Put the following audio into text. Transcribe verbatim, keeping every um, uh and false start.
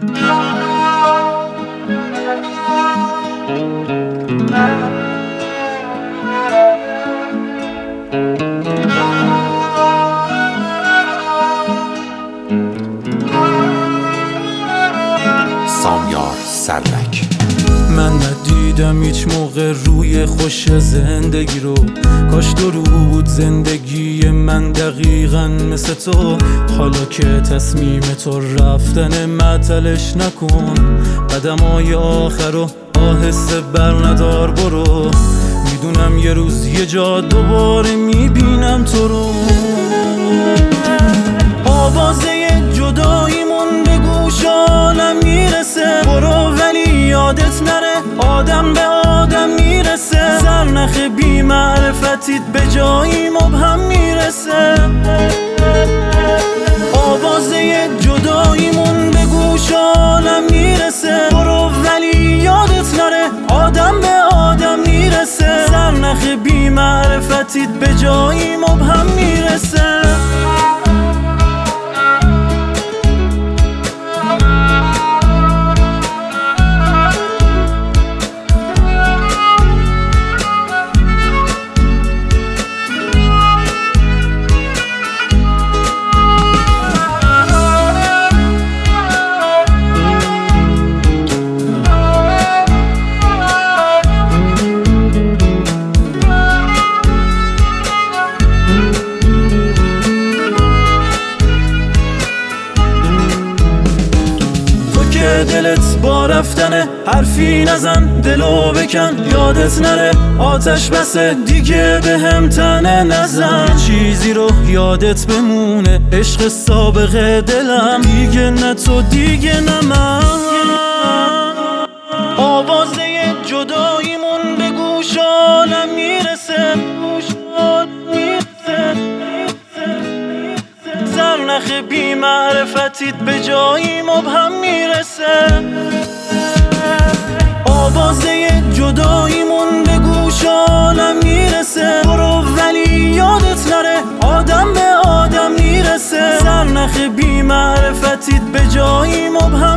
سامیار سرک. من ندیدم هیچ موقع روی خوش زندگی رو، کاش دو بود زندگی من دقیقا مثل تو. حالا که تصمیم تو رفتن معطلش نکن، قدمای آخر رو آهسته بر ندار برو. میدونم یه روز یه جا دوباره میبینم تو رو. آوازه جداییمون به گوش عالم میرسه، برو ولی یادت نره آدم به آدم میرسه. زرنخ بی معرفتیت به جایی مبهم میرسه. آوازه جداییمون به گوش عالم میرسه، برو ولی یادت نره آدم به آدم میرسه. زرنخ بی معرفتیت به جایی مبهم میرسه. دلت با رفتنه حرفی نزن دلو بکن، یادت نره آتش بسه دیگه به هم تنه نزن. چیزی رو یادت بمونه عشق سابقه دلم، دیگه نه تو دیگه نه من. آوازه جداییمون به گوش عالم میرسه، زرنخ بی معرفتیت به جایی مبهم میرسه. آوازه جداییمون به گوش عالم میرسه، برو ولی یادت نره آدم به آدم میرسه. زرنخ بی معرفتیت به جایی مبهم